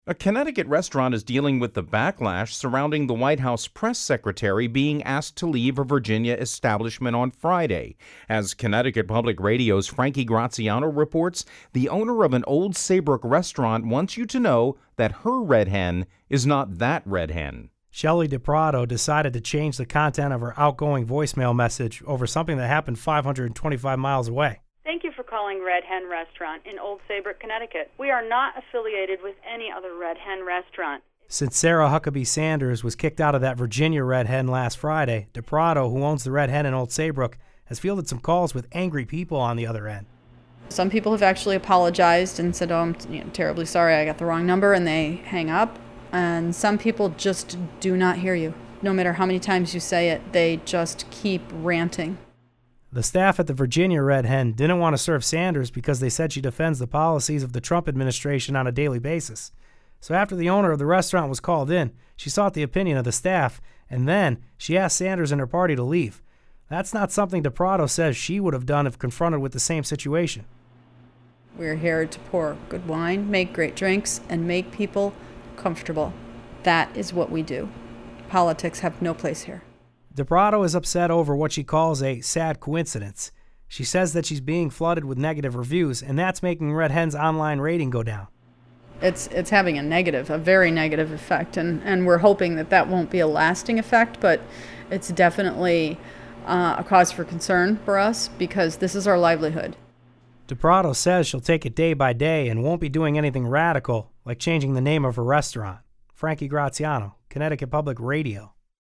A Connecticut restaurant is dealing with the backlash surrounding the White House press secretary being asked to leave a Virginia establishment on Friday. As Connecticut Public Radio's Frankie Graziano reports, the owner of an Old Saybrook restaurant wants you to know that her red hen is not that red hen. Shelley DiPrato decided to change the content of her outgoing voicemail message over something that happened 525 miles away. Thank you for calling Red Hen Restaurant in Old Saybrook, Connecticut. We are not affiliated with any other Red Hen restaurant. Since Sarah Huckabee Sanders was kicked out of that Virginia Red Hen last Friday, DiPrato, who owns the Red Hen in Old Saybrook, has fielded some calls with angry people on the other end. Some people have actually apologized and said, I'm terribly sorry, I got the wrong number, and they hang up. And some people just do not hear you. No matter how many times you say it, they just keep ranting. The staff at the Virginia Red Hen didn't want to serve Sanders because they said she defends the policies of the Trump administration on a daily basis. So after the owner of the restaurant was called in, she sought the opinion of the staff, and then she asked Sanders and her party to leave. That's not something DiPrato says she would have done if confronted with the same situation. We're here to pour good wine, make great drinks, and make people comfortable. That is what we do. Politics have no place here. DiPrato is upset over what she calls a sad coincidence. She says that she's being flooded with negative reviews, and that's making Red Hen's online rating go down. It's having a very negative effect, and we're hoping that won't be a lasting effect, but it's definitely a cause for concern for us because this is our livelihood. DiPrato says she'll take it day by day and won't be doing anything radical, like changing the name of her restaurant. Frankie Graziano, Connecticut Public Radio.